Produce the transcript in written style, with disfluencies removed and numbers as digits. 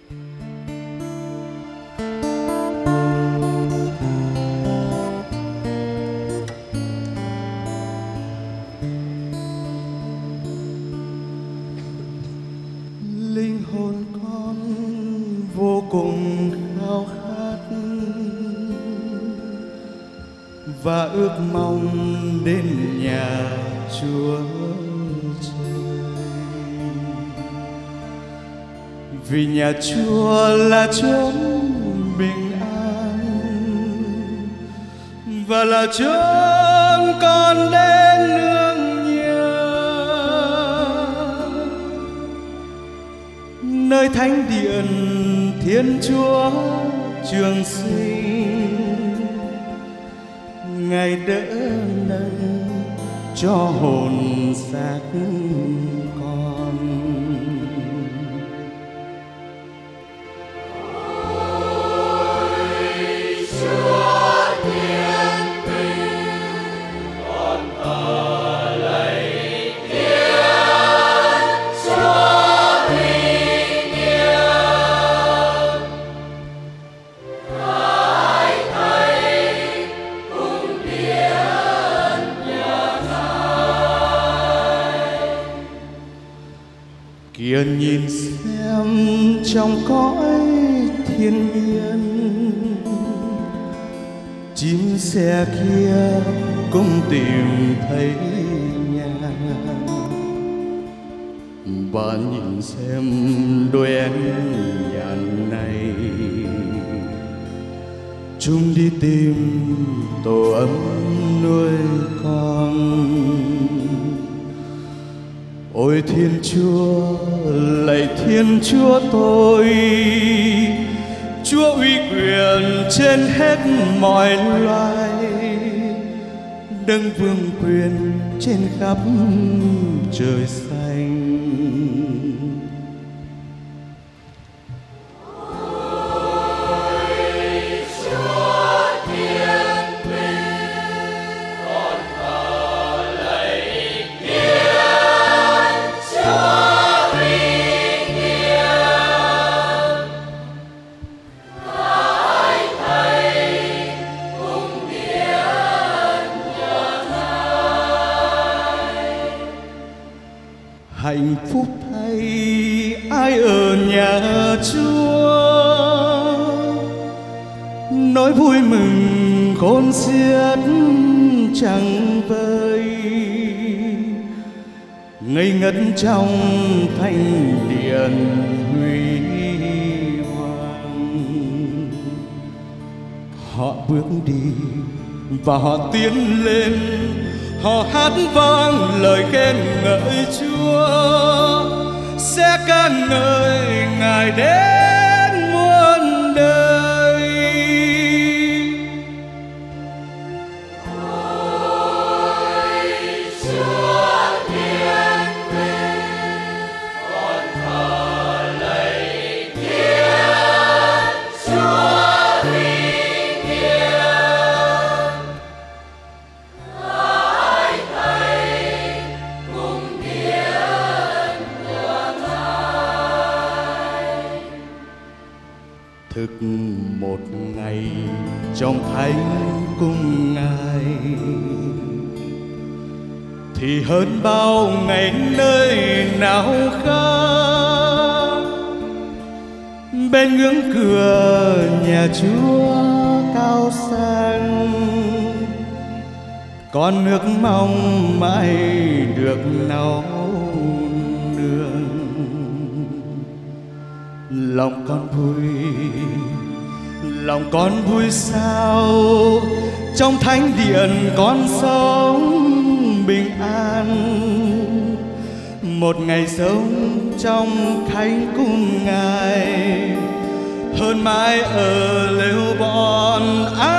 Linh hồn con vô cùng khao khát và ước mong đến nhà Chúa Trời, vì nhà Chúa là chốn bình an và là chốn con đến nương nhờ, nơi thánh điện Thiên Chúa Trường Sinh, Ngài đỡ nâng cho hồn xác con. Ôi Chúa Thiên Bình, con thờ lạy Thiên Chúa Bình yên. Hỡi Thầy cung điện nhà Ngài, Kìa nhìn xem trong cõi thiên nhiên, chim sẻ kia cũng tìm thấy nhà. Và nhìn xem đôi em nhàn này, chúng đi tìm tổ ấm nuôi con. Ôi Thiên Chúa, lạy Thiên Chúa tôi, Chúa uy quyền trên hết mọi loài, đấng vương quyền trên khắp trời xanh. ôi Chúa Thiên Bình, con thờ lạy Thiên Chúa Bình yên. Hỡi Thầy cung điện nhà Ngài, Hạnh phúc thay ai ở nhà Chúa, nỗi vui mừng khôn xiết chẳng vơi, ngây ngất trong thánh điện huy hoàng. Họ bước đi và họ tiến lên, họ hát vang lời khen ngợi Chúa, sẽ ca ngợi Ngài đến muôn đời. ôi Chúa Thiên Bình, con thờ lạy Thiên Chúa Bình yên. Hỡi Thầy cung điện nhà Ngài, Thực một ngày trong thánh cung Ngài thì hơn bao ngày nơi nào khác. Bên ngưỡng cửa nhà Chúa cao sang, con nước mong mãi được nấu nương. Lòng con vui sao trong thánh điện con sống bình an. Một ngày sống trong thánh cung Ngài hơn mãi ở lều bọn